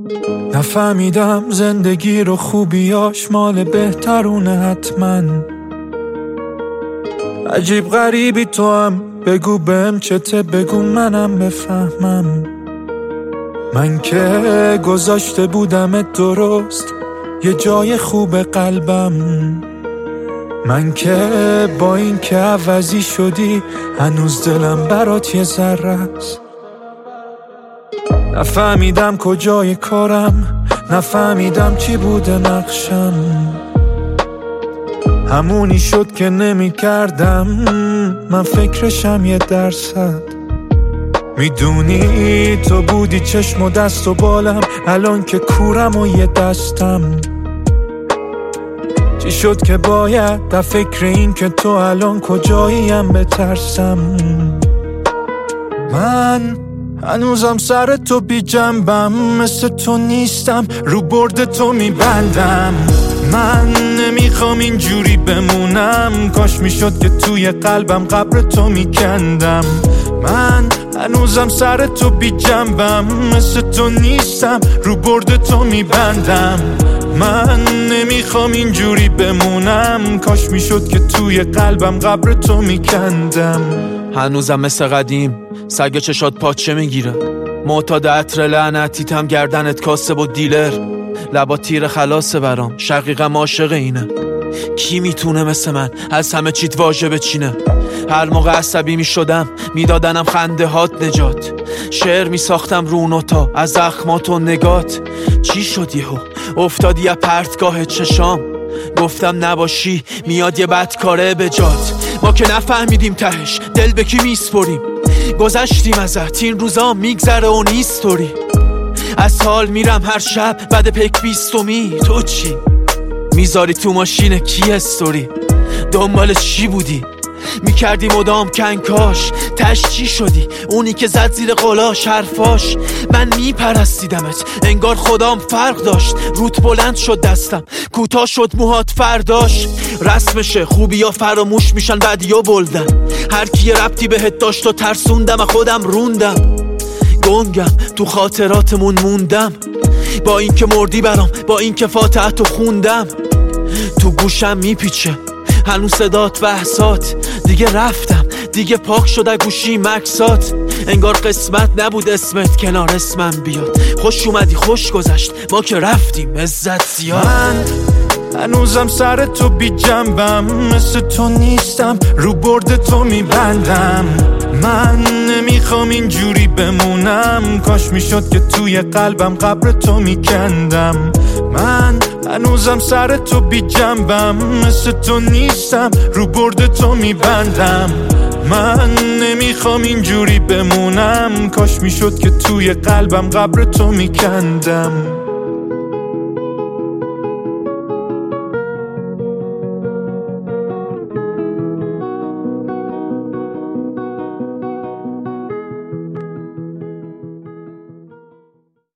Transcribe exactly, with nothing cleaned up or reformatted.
نفهمیدم زندگی رو خوبیاش مال بهترونه حتما. عجیب غریبی تو هم، بگو بهم چته، بگو منم بفهمم. من که گذاشته بودمت درست یه جای خوب قلبم. من که با این که عوضی شدی هنوز دلم برات یه ذره است. نفهمیدم کجای کارم، نفهمیدم چی بوده نقشم. همونی شد که نمی کردم من فکرشم یه درصد. میدونی تو بودی چشم و دست و بالم، الان که کورم و یه دستم. چی شد که باید در فکر این که تو الان کجاییم بترسم. من هنوزم سر تو بی جنبم، مثل تو نیستم رو برد تو میبندم. من نمیخوام اینجوری بمونم، کاش میشد که توی قلبم قبر تو میکندم. من هنوزم سر تو بی جنبم، مثل تو نیستم رو برد تو میبندم. من نمیخوام اینجوری بمونم، کاش میشد که توی قلبم قبر تو میکندم. هنوزم مثل قدیم سگ چشات پاچه میگیره، معتاد عطر لعنتیتم گردنت کاسه با دیلر. لبا تیر خلاصه برام، شقیقم عاشق اینه. کی میتونه مثل من از همه چیت واژه بچینه؟ هر موقع عصبی میشدم میدادنم خنده هات نجات. شعر میساختم رو نوتا از زخمات و نگات. چی شد یهو افتادی از پرتگاه چشام؟ گفتم نباشی میاد یه بدکاره به جات. ما که نفهمیدیم تهش دل به کی میسپریم. گذشتیم ازت این روزا میگذره و نیستوری. از حال میرم هر شب بعد پک بیستومی. تو چی؟ میذاری تو ماشین کی استوری؟ دنبال چی بودی؟ میکردی مدام کنکاش، تش چی شدی؟ اونی که زد زیر قلاش حرفاش. من میپرستیدمت انگار خدام فرق داشت. روت بلند شد دستم، کوتاه شد موهات فرداش. رسمشه خوبی ها فراموش میشن بدی ها بلدن. هر کی ربطی بهت داشت و ترسوندم خودم روندم. گنگم تو خاطراتمون موندم، با این که مردی برام، با این که فاتحتو خوندم. تو گوشم میپیچه هنوز صدات بحثات. دیگه رفتم دیگه پاک شده گوشی مکسات. انگار قسمت نبود اسمت کنار اسمم بیاد. خوش اومدی خوش گذشت ما که رفتیم عزت زیاد. من هنوزم سر تو بی جنبم، مثل تو نیستم رو برد تو میبندم. من نمیخوام اینجوری بمونم، کاش میشد که توی قلبم قبر تو میکندم. من هنوزم سر تو بی جنبم، مثل تو نیستم رو برد تو میبندم. من نمیخوام اینجوری بمونم، کاش میشد که توی قلبم قبر تو میکندم.